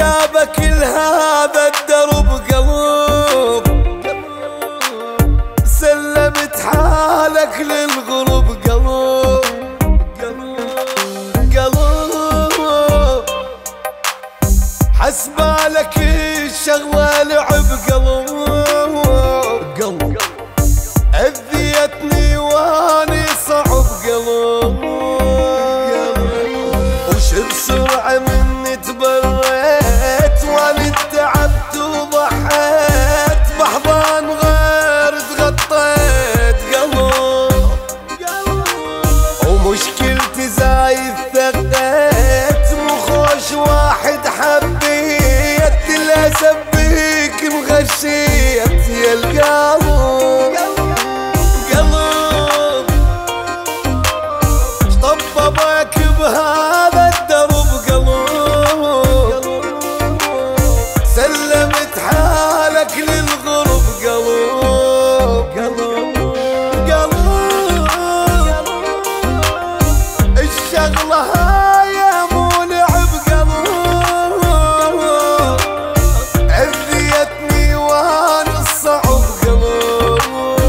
جابك لهذا الدرب قلب، سلمت حالك للغرب قلب، قلب حسبالك الشغلة لعب قلب، أذيتني واني صعب قلب، وش بسرعة مني تبريت واني تعبت وضحيت، بحضان غير تغطيت قلب، ومشكلتي زايد ثقيت، مو خوش واحد حبيت، للأسف بيك مغشيت يا القلب، طببك بهذا الدرب قلب، سلمت حالك للغرب قلب، الشغلة هاي مو لعب قلب، أذيتني وانا الصعب قلب،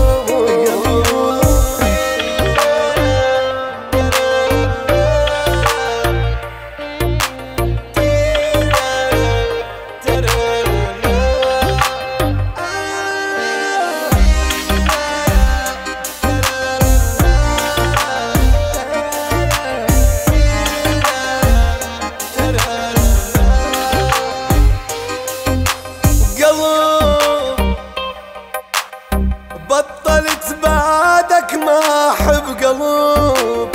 بطلت بعدك ما احب قلب،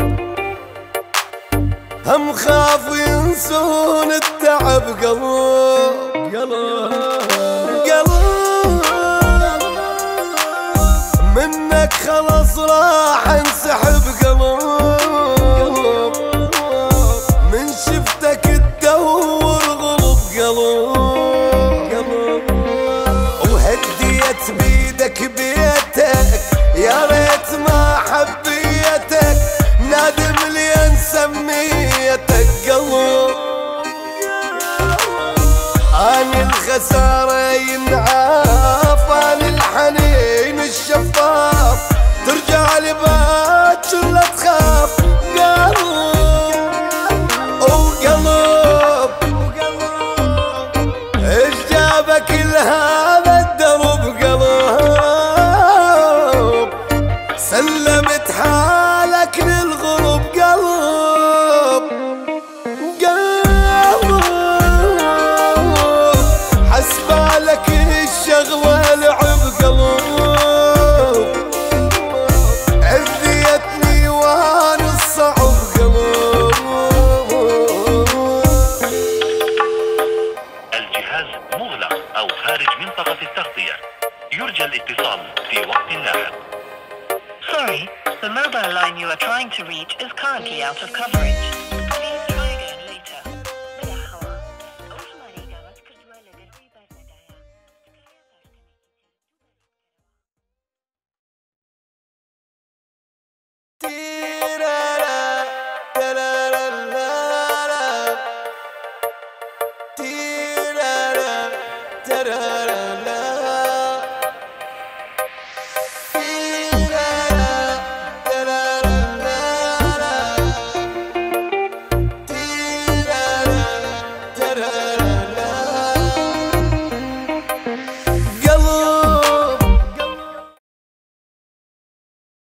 هم خاف ينسون التعب قلب، منك خلص راح انسحب قلب، من شفتك تدور غلب قلب، وهديت بيدك بيتك يا ريت ما حبيتك، نادم لي سميتك قلب، اني الخسارة ينعاف، اني الحنين الشفاف، ترجع لي باكر لا تخاف قلب، وقلب ايش جابك لهذا الدرب قلب، سلمت حالك للغرب قلب، حسبالك الشغلة لعب قلب، أذيتني وانا الصعب قلب. الجهاز مغلق أو خارج منطقة التغطية، يرجى الاتصال في وقت لاحق. Sorry, the mobile line you are trying to reach is currently out of coverage.